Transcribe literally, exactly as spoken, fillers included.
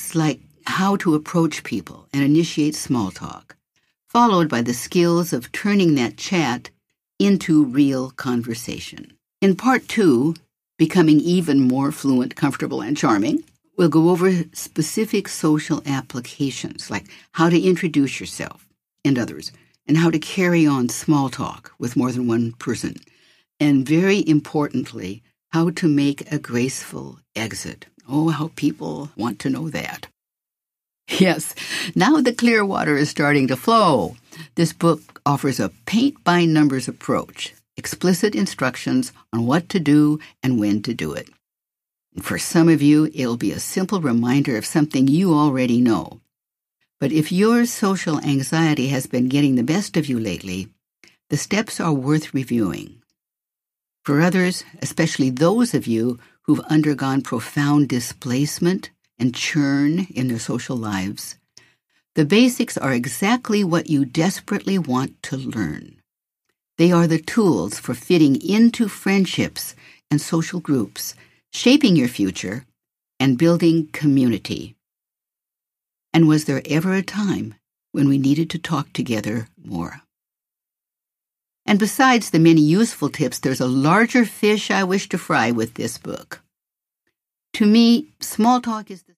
tips like how to approach people and initiate small talk, followed by the skills of turning that chat into real conversation. In part two, Becoming Even More Fluent, Comfortable, and Charming, we'll go over specific social applications like how to introduce yourself and others, and how to carry on small talk with more than one person, and very importantly, how to make a graceful exit. Oh, how people want to know that. Yes, now the clear water is starting to flow. This book offers a paint-by-numbers approach, explicit instructions on what to do and when to do it. For some of you, it'll be a simple reminder of something you already know. But if your social anxiety has been getting the best of you lately, the steps are worth reviewing. For others, especially those of you who've undergone profound displacement and churn in their social lives, the basics are exactly what you desperately want to learn. They are the tools for fitting into friendships and social groups, shaping your future, and building community. And was there ever a time when we needed to talk together more? And besides the many useful tips, there's a larger fish I wish to fry with this book. To me, small talk is the